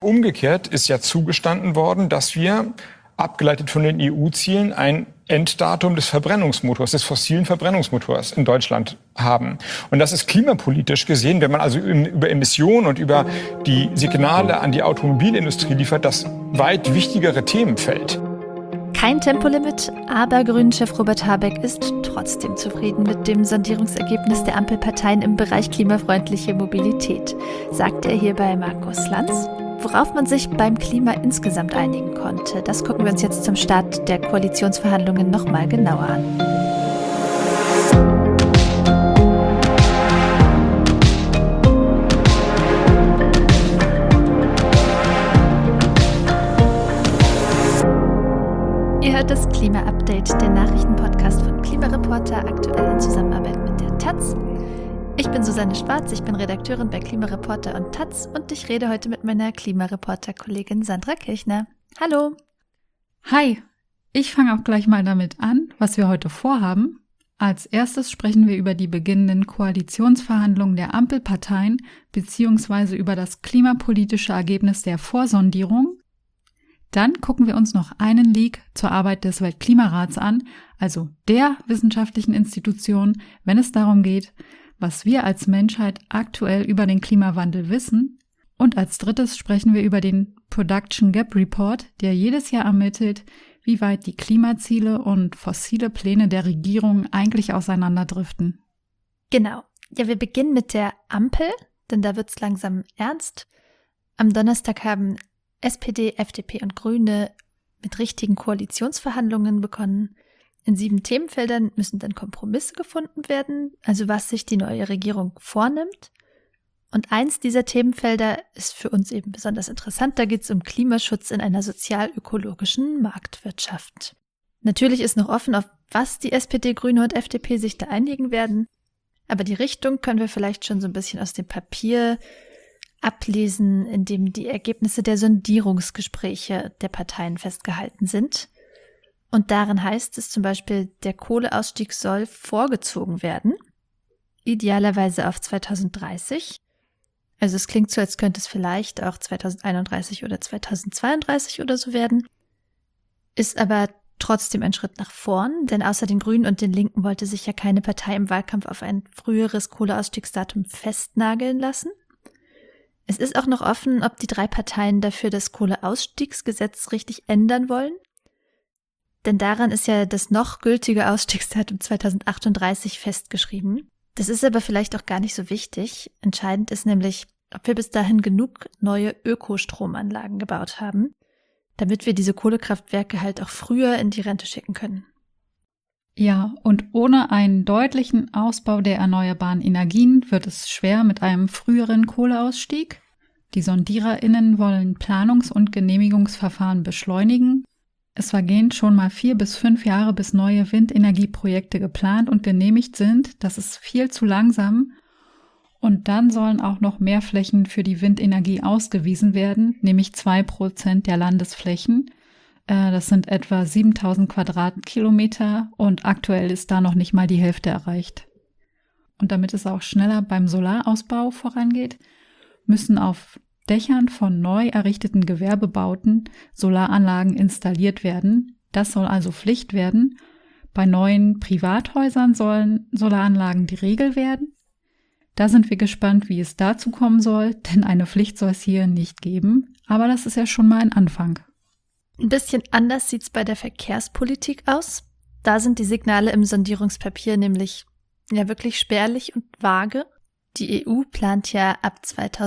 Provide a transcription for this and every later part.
umgekehrt ist ja zugestanden worden, dass wir, abgeleitet von den EU-Zielen, ein Enddatum des Verbrennungsmotors, des fossilen Verbrennungsmotors in Deutschland haben. Und das ist klimapolitisch gesehen, wenn man also über Emissionen und über die Signale an die Automobilindustrie liefert, das weit wichtigere Themenfeld. Kein Tempolimit, aber Grünen-Chef Robert Habeck ist trotzdem zufrieden mit dem Sondierungsergebnis der Ampelparteien im Bereich klimafreundliche Mobilität, sagt er hier bei Markus Lanz. Worauf man sich beim Klima insgesamt einigen konnte, das gucken wir uns jetzt zum Start der Koalitionsverhandlungen nochmal genauer an. Ihr hört das Klima-Update, der Nachrichtenpodcast von Klimareporter, aktuell in Zusammenarbeit mit der Taz. Ich bin Susanne Schwarz, ich bin Redakteurin bei Klimareporter und Taz und ich rede heute mit meiner Klimareporter-Kollegin Sandra Kirchner. Hallo! Hi! Ich fange auch gleich mal damit an, was wir heute vorhaben. Als erstes sprechen wir über die beginnenden Koalitionsverhandlungen der Ampelparteien bzw. über das klimapolitische Ergebnis der Vorsondierung. Dann gucken wir uns noch einen Leak zur Arbeit des Weltklimarats an, also der wissenschaftlichen Institution, wenn es darum geht, was wir als Menschheit aktuell über den Klimawandel wissen. Und als drittes sprechen wir über den Production Gap Report, der jedes Jahr ermittelt, wie weit die Klimaziele und fossile Pläne der Regierung eigentlich auseinanderdriften. Genau. Ja, wir beginnen mit der Ampel, denn da wird's langsam ernst. Am Donnerstag haben SPD, FDP und Grüne mit richtigen Koalitionsverhandlungen begonnen. In 7 Themenfeldern müssen dann Kompromisse gefunden werden, also was sich die neue Regierung vornimmt. Und eins dieser Themenfelder ist für uns eben besonders interessant, da geht es um Klimaschutz in einer sozial-ökologischen Marktwirtschaft. Natürlich ist noch offen, auf was die SPD, Grüne und FDP sich da einigen werden, aber die Richtung können wir vielleicht schon so ein bisschen aus dem Papier ablesen, in dem die Ergebnisse der Sondierungsgespräche der Parteien festgehalten sind. Und darin heißt es zum Beispiel, der Kohleausstieg soll vorgezogen werden, idealerweise auf 2030. Also es klingt so, als könnte es vielleicht auch 2031 oder 2032 oder so werden, ist aber trotzdem ein Schritt nach vorn, denn außer den Grünen und den Linken wollte sich ja keine Partei im Wahlkampf auf ein früheres Kohleausstiegsdatum festnageln lassen. Es ist auch noch offen, ob die 3 Parteien dafür das Kohleausstiegsgesetz richtig ändern wollen. Denn daran ist ja das noch gültige Ausstiegsdatum 2038 festgeschrieben. Das ist aber vielleicht auch gar nicht so wichtig. Entscheidend ist nämlich, ob wir bis dahin genug neue Ökostromanlagen gebaut haben, damit wir diese Kohlekraftwerke halt auch früher in die Rente schicken können. Ja, und ohne einen deutlichen Ausbau der erneuerbaren Energien wird es schwer mit einem früheren Kohleausstieg. Die SondiererInnen wollen Planungs- und Genehmigungsverfahren beschleunigen. Es vergehen schon mal 4 bis 5 Jahre, bis neue Windenergieprojekte geplant und genehmigt sind. Das ist viel zu langsam. Und dann sollen auch noch mehr Flächen für die Windenergie ausgewiesen werden, nämlich 2% der Landesflächen. Das sind etwa 7000 Quadratkilometer und aktuell ist da noch nicht mal die Hälfte erreicht. Und damit es auch schneller beim Solarausbau vorangeht, müssen auf Dächern von neu errichteten Gewerbebauten Solaranlagen installiert werden. Das soll also Pflicht werden. Bei neuen Privathäusern sollen Solaranlagen die Regel werden. Da sind wir gespannt, wie es dazu kommen soll, denn eine Pflicht soll es hier nicht geben. Aber das ist ja schon mal ein Anfang. Ein bisschen anders sieht's bei der Verkehrspolitik aus. Da sind die Signale im Sondierungspapier nämlich ja wirklich spärlich und vage. Die EU plant ja ab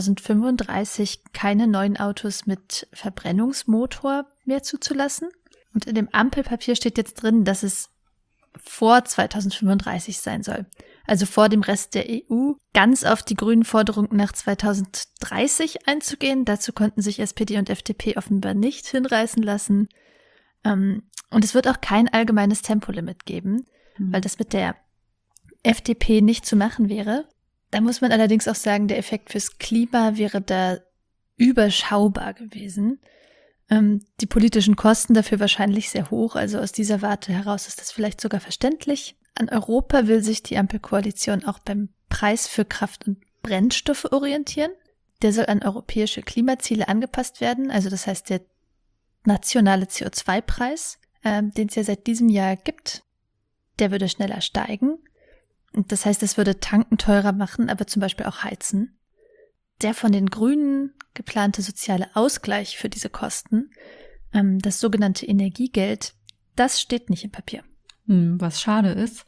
2035 keine neuen Autos mit Verbrennungsmotor mehr zuzulassen. Und in dem Ampelpapier steht jetzt drin, dass es vor 2035 sein soll. Also vor dem Rest der EU. Ganz auf die grünen Forderungen nach 2030 einzugehen. Dazu konnten sich SPD und FDP offenbar nicht hinreißen lassen. Und es wird auch kein allgemeines Tempolimit geben, weil das mit der FDP nicht zu machen wäre. Da muss man allerdings auch sagen, der Effekt fürs Klima wäre da überschaubar gewesen. Die politischen Kosten dafür wahrscheinlich sehr hoch, also aus dieser Warte heraus ist das vielleicht sogar verständlich. An Europa will sich die Ampelkoalition auch beim Preis für Kraft und Brennstoffe orientieren. der soll an europäische Klimaziele angepasst werden. Also das heißt, der nationale CO2-Preis, den es ja seit diesem Jahr gibt, der würde schneller steigen. Und das heißt, es würde Tanken teurer machen, aber zum Beispiel auch Heizen. Der von den Grünen geplante soziale Ausgleich für diese Kosten, das sogenannte Energiegeld, das steht nicht im Papier. Was schade ist.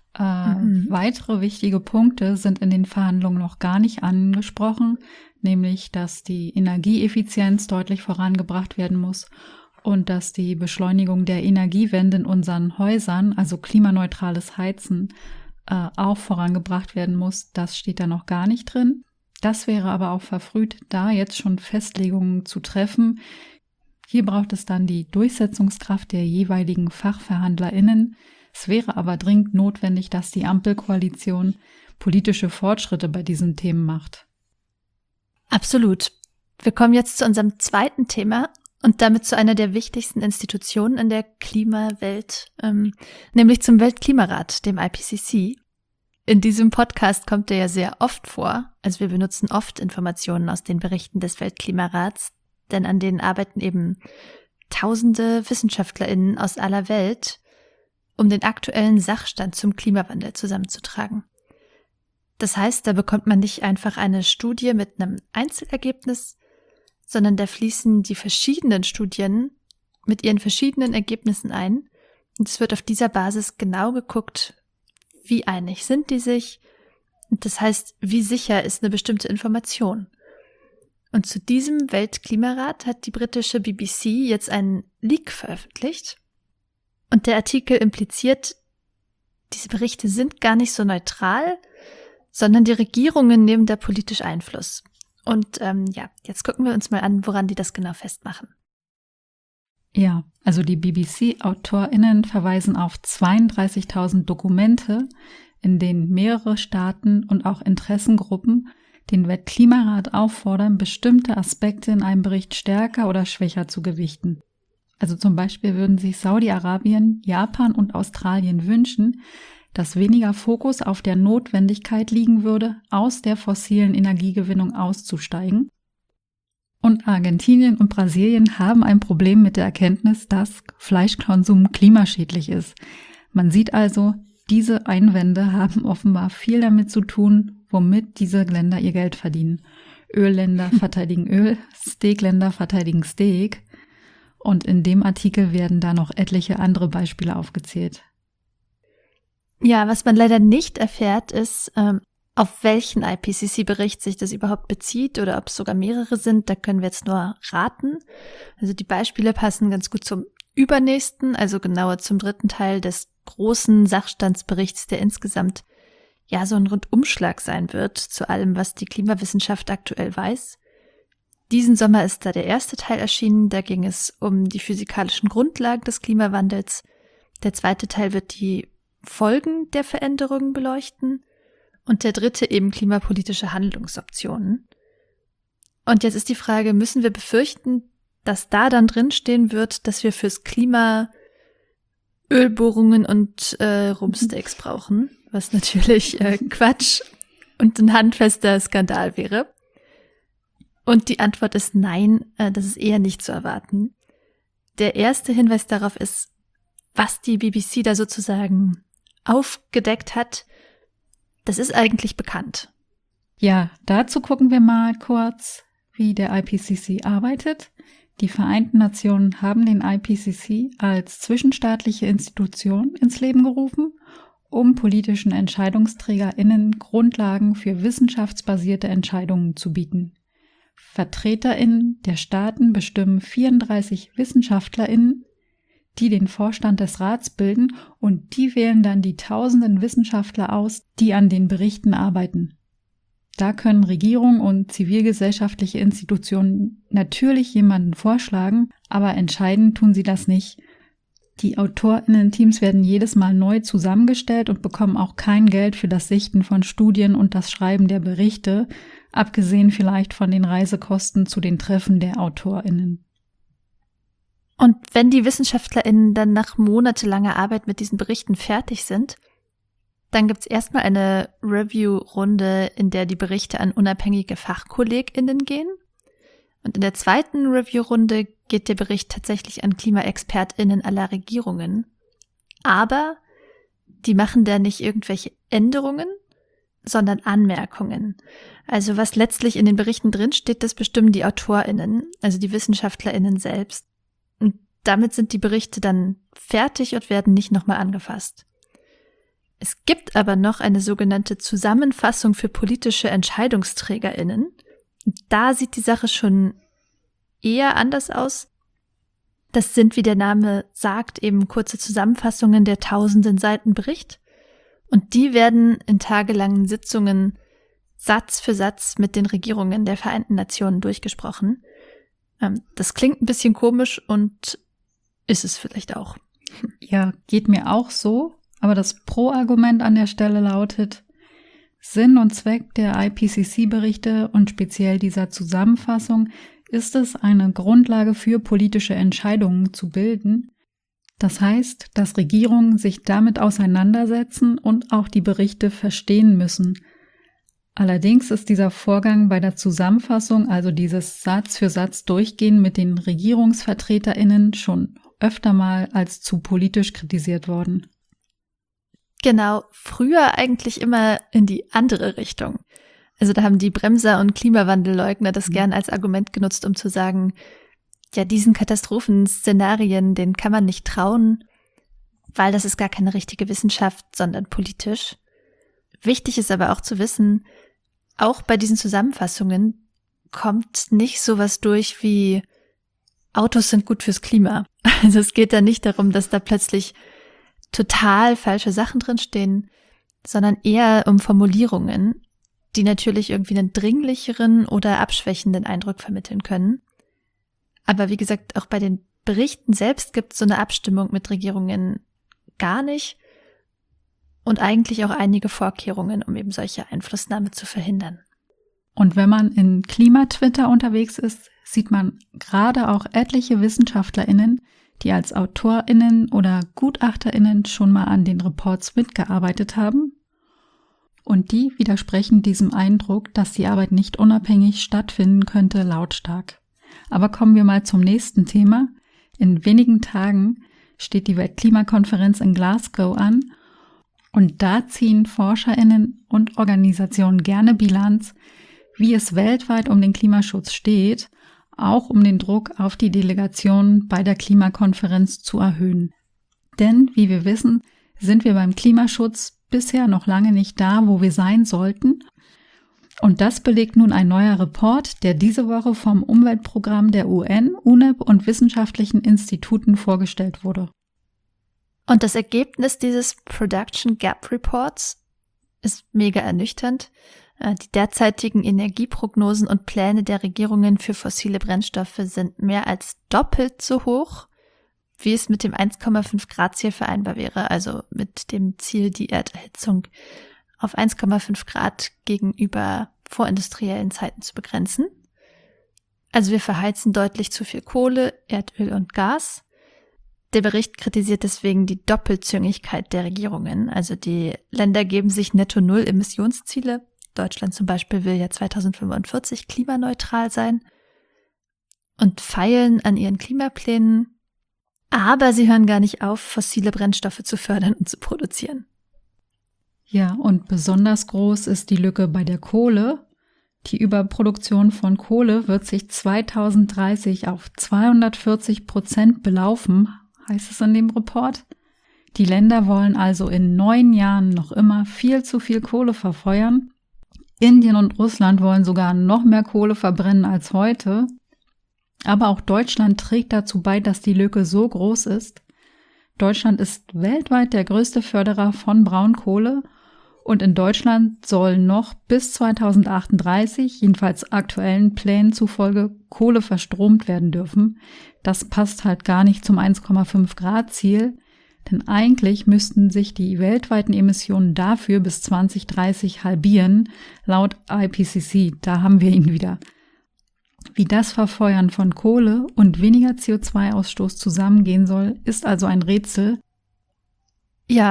Weitere wichtige Punkte sind in den Verhandlungen noch gar nicht angesprochen, nämlich, dass die Energieeffizienz deutlich vorangebracht werden muss und dass die Beschleunigung der Energiewende in unseren Häusern, also klimaneutrales Heizen, auch vorangebracht werden muss. Das steht da noch gar nicht drin. Das wäre aber auch verfrüht, da jetzt schon Festlegungen zu treffen. Hier braucht es dann die Durchsetzungskraft der jeweiligen FachverhandlerInnen. Es wäre aber dringend notwendig, dass die Ampelkoalition politische Fortschritte bei diesen Themen macht. Absolut. Wir kommen jetzt zu unserem zweiten Thema und damit zu einer der wichtigsten Institutionen in der Klimawelt, nämlich zum Weltklimarat, dem IPCC. In diesem Podcast kommt der ja sehr oft vor. Also wir benutzen oft Informationen aus den Berichten des Weltklimarats, denn an denen arbeiten eben tausende WissenschaftlerInnen aus aller Welt, um den aktuellen Sachstand zum Klimawandel zusammenzutragen. Das heißt, da bekommt man nicht einfach eine Studie mit einem Einzelergebnis, sondern da fließen die verschiedenen Studien mit ihren verschiedenen Ergebnissen ein. Und es wird auf dieser Basis genau geguckt, wie einig sind die sich. Und das heißt, wie sicher ist eine bestimmte Information. Und zu diesem Weltklimarat hat die britische BBC jetzt einen Leak veröffentlicht. Und der Artikel impliziert, diese Berichte sind gar nicht so neutral, sondern die Regierungen nehmen da politisch Einfluss. Und jetzt gucken wir uns mal an, woran die das genau festmachen. Ja, also die BBC-AutorInnen verweisen auf 32.000 Dokumente, in denen mehrere Staaten und auch Interessengruppen den Weltklimarat auffordern, bestimmte Aspekte in einem Bericht stärker oder schwächer zu gewichten. Also zum Beispiel würden sich Saudi-Arabien, Japan und Australien wünschen, dass weniger Fokus auf der Notwendigkeit liegen würde, aus der fossilen Energiegewinnung auszusteigen. Und Argentinien und Brasilien haben ein Problem mit der Erkenntnis, dass Fleischkonsum klimaschädlich ist. Man sieht also, diese Einwände haben offenbar viel damit zu tun, womit diese Länder ihr Geld verdienen. Ölländer verteidigen Öl, Steakländer verteidigen Steak. Und in dem Artikel werden da noch etliche andere Beispiele aufgezählt. Ja, was man leider nicht erfährt, ist, auf welchen IPCC-Bericht sich das überhaupt bezieht oder ob es sogar mehrere sind. Da können wir jetzt nur raten. Also die Beispiele passen ganz gut zum übernächsten, also genauer zum dritten Teil des großen Sachstandsberichts, der insgesamt ja so ein Rundumschlag sein wird zu allem, was die Klimawissenschaft aktuell weiß. Diesen Sommer ist da der erste Teil erschienen, da ging es um die physikalischen Grundlagen des Klimawandels. Der zweite Teil wird die Folgen der Veränderungen beleuchten und der dritte eben klimapolitische Handlungsoptionen. Und jetzt ist die Frage, müssen wir befürchten, dass da dann drinstehen wird, dass wir fürs Klima Ölbohrungen und Rumpsteaks brauchen, was natürlich Quatsch und ein handfester Skandal wäre. Und die Antwort ist nein, das ist eher nicht zu erwarten. Der erste Hinweis darauf ist, was die BBC da sozusagen aufgedeckt hat, das ist eigentlich bekannt. Ja, dazu gucken wir mal kurz, wie der IPCC arbeitet. Die Vereinten Nationen haben den IPCC als zwischenstaatliche Institution ins Leben gerufen, um politischen EntscheidungsträgerInnen Grundlagen für wissenschaftsbasierte Entscheidungen zu bieten. VertreterInnen der Staaten bestimmen 34 WissenschaftlerInnen, die den Vorstand des Rats bilden, und die wählen dann die tausenden Wissenschaftler aus, die an den Berichten arbeiten. Da können Regierungen und zivilgesellschaftliche Institutionen natürlich jemanden vorschlagen, aber entscheiden tun sie das nicht. Die AutorInnen-Teams werden jedes Mal neu zusammengestellt und bekommen auch kein Geld für das Sichten von Studien und das Schreiben der Berichte, abgesehen vielleicht von den Reisekosten zu den Treffen der AutorInnen. Und wenn die WissenschaftlerInnen dann nach monatelanger Arbeit mit diesen Berichten fertig sind, Dann gibt's erstmal eine Review-Runde, in der die Berichte an unabhängige FachkollegInnen gehen. Und in der zweiten Review-Runde geht der Bericht tatsächlich an KlimaexpertInnen aller Regierungen. Aber die machen da nicht irgendwelche Änderungen, sondern Anmerkungen. Also was letztlich in den Berichten drinsteht, das bestimmen die AutorInnen, also die WissenschaftlerInnen selbst. Und damit sind die Berichte dann fertig und werden nicht nochmal angefasst. Es gibt aber noch eine sogenannte Zusammenfassung für politische EntscheidungsträgerInnen. Da sieht die Sache schon eher anders aus. Das sind, wie der Name sagt, eben kurze Zusammenfassungen der tausenden Seiten Bericht. Und die werden in tagelangen Sitzungen Satz für Satz mit den Regierungen der Vereinten Nationen durchgesprochen. Das klingt ein bisschen komisch und ist es vielleicht auch. Ja, geht mir auch so. Aber das Pro-Argument an der Stelle lautet: Sinn und Zweck der IPCC-Berichte und speziell dieser Zusammenfassung ist es, eine Grundlage für politische Entscheidungen zu bilden. Das heißt, dass Regierungen sich damit auseinandersetzen und auch die Berichte verstehen müssen. Allerdings ist dieser Vorgang bei der Zusammenfassung, also dieses Satz für Satz Durchgehen mit den RegierungsvertreterInnen, schon öfter mal als zu politisch kritisiert worden. Genau, früher eigentlich immer in die andere Richtung. Also da haben die Bremser und Klimawandelleugner das gern als Argument genutzt, um zu sagen, ja, diesen Katastrophenszenarien, denen kann man nicht trauen, weil das ist gar keine richtige Wissenschaft, sondern politisch. Wichtig ist aber auch zu wissen, auch bei diesen Zusammenfassungen kommt nicht sowas durch wie Autos sind gut fürs Klima. Also es geht da nicht darum, dass da plötzlich total falsche Sachen drinstehen, sondern eher um Formulierungen, die natürlich irgendwie einen dringlicheren oder abschwächenden Eindruck vermitteln können. Aber wie gesagt, auch bei den Berichten selbst gibt es so eine Abstimmung mit Regierungen gar nicht und eigentlich auch einige Vorkehrungen, um eben solche Einflussnahme zu verhindern. Und wenn man in Klimatwitter unterwegs ist, sieht man gerade auch etliche WissenschaftlerInnen, die als AutorInnen oder GutachterInnen schon mal an den Reports mitgearbeitet haben. Und die widersprechen diesem Eindruck, dass die Arbeit nicht unabhängig stattfinden könnte, lautstark. Aber kommen wir mal zum nächsten Thema. In wenigen Tagen steht die Weltklimakonferenz in Glasgow an und da ziehen ForscherInnen und Organisationen gerne Bilanz, wie es weltweit um den Klimaschutz steht, auch um den Druck auf die Delegationen bei der Klimakonferenz zu erhöhen. Denn, wie wir wissen, sind wir beim Klimaschutz bisher noch lange nicht da, wo wir sein sollten. Und das belegt nun ein neuer Report, der diese Woche vom Umweltprogramm der UN, UNEP und wissenschaftlichen Instituten vorgestellt wurde. Und das Ergebnis dieses Production Gap Reports ist mega ernüchternd. Die derzeitigen Energieprognosen und Pläne der Regierungen für fossile Brennstoffe sind mehr als doppelt so hoch, wie es mit dem 1,5 Grad Ziel vereinbar wäre, also mit dem Ziel, die Erderhitzung auf 1,5 Grad gegenüber vorindustriellen Zeiten zu begrenzen. Also wir verheizen deutlich zu viel Kohle, Erdöl und Gas. Der Bericht kritisiert deswegen die Doppelzüngigkeit der Regierungen. Also die Länder geben sich Netto-Null-Emissionsziele. Deutschland zum Beispiel will ja 2045 klimaneutral sein und feilen an ihren Klimaplänen. Aber sie hören gar nicht auf, fossile Brennstoffe zu fördern und zu produzieren. Ja, und besonders groß ist die Lücke bei der Kohle. Die Überproduktion von Kohle wird sich 2030 auf 240% belaufen, heißt es in dem Report. Die Länder wollen also in 9 Jahren noch immer viel zu viel Kohle verfeuern. Indien und Russland wollen sogar noch mehr Kohle verbrennen als heute. Aber auch Deutschland trägt dazu bei, dass die Lücke so groß ist. Deutschland ist weltweit der größte Förderer von Braunkohle und in Deutschland soll noch bis 2038, jedenfalls aktuellen Plänen zufolge, Kohle verstromt werden dürfen. Das passt halt gar nicht zum 1,5 Grad Ziel, denn eigentlich müssten sich die weltweiten Emissionen dafür bis 2030 halbieren, laut IPCC. Da haben wir ihn wieder. Wie das Verfeuern von Kohle und weniger CO2-Ausstoß zusammengehen soll, ist also ein Rätsel. Ja,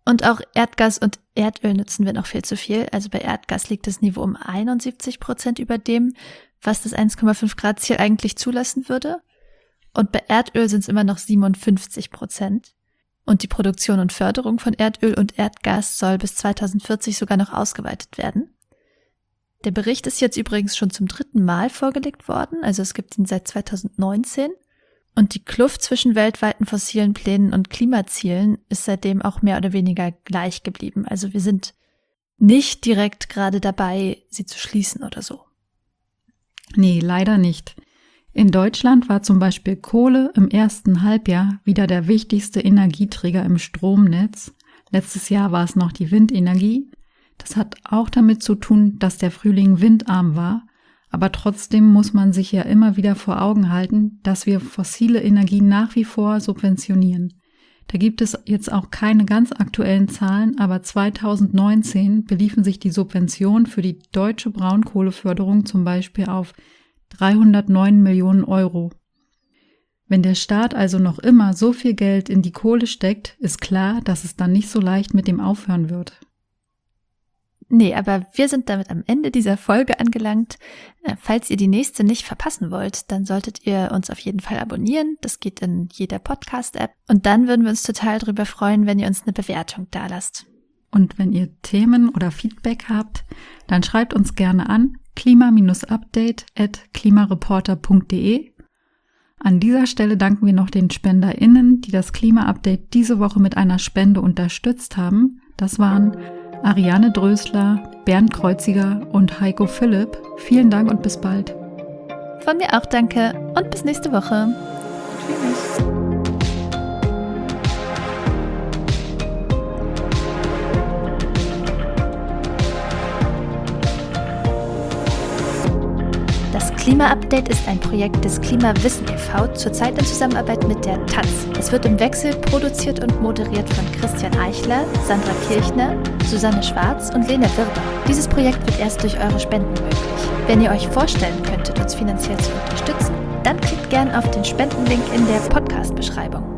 Und auch Erdgas und Erdöl nutzen wir noch viel zu viel. Also bei Erdgas liegt das Niveau um 71% über dem, was das 1,5 Grad Ziel eigentlich zulassen würde. Und bei Erdöl sind es immer noch 57%. Und die Produktion und Förderung von Erdöl und Erdgas soll bis 2040 sogar noch ausgeweitet werden. Der Bericht ist jetzt übrigens schon zum 3. Mal vorgelegt worden, also es gibt ihn seit 2019. Und die Kluft zwischen weltweiten fossilen Plänen und Klimazielen ist seitdem auch mehr oder weniger gleich geblieben. Also wir sind nicht direkt gerade dabei, sie zu schließen oder so. Nee, leider nicht. In Deutschland war zum Beispiel Kohle im ersten Halbjahr wieder der wichtigste Energieträger im Stromnetz. Letztes Jahr war es noch die Windenergie. Das hat auch damit zu tun, dass der Frühling windarm war. Aber trotzdem muss man sich ja immer wieder vor Augen halten, dass wir fossile Energien nach wie vor subventionieren. Da gibt es jetzt auch keine ganz aktuellen Zahlen, aber 2019 beliefen sich die Subventionen für die deutsche Braunkohleförderung zum Beispiel auf 309 Millionen Euro. Wenn der Staat also noch immer so viel Geld in die Kohle steckt, ist klar, dass es dann nicht so leicht mit dem aufhören wird. Nee, aber wir sind damit am Ende dieser Folge angelangt. Falls ihr die nächste nicht verpassen wollt, dann solltet ihr uns auf jeden Fall abonnieren. Das geht in jeder Podcast-App. Und dann würden wir uns total darüber freuen, wenn ihr uns eine Bewertung dalasst. Und wenn ihr Themen oder Feedback habt, dann schreibt uns gerne an klima-update@klimareporter.de. An dieser Stelle danken wir noch den SpenderInnen, die das Klima-Update diese Woche mit einer Spende unterstützt haben. Das waren Ariane Drösler, Bernd Kreuziger und Heiko Philipp. Vielen Dank und bis bald. Von mir auch danke und bis nächste Woche. Tschüss. Das Klima-Update ist ein Projekt des Klimawissen e.V., zurzeit in Zusammenarbeit mit der Taz. Es wird im Wechsel produziert und moderiert von Christian Eichler, Sandra Kirchner, Susanne Schwarz und Lena Wirber. Dieses Projekt wird erst durch eure Spenden möglich. Wenn ihr euch vorstellen könntet, uns finanziell zu unterstützen, dann klickt gern auf den Spendenlink in der Podcast-Beschreibung.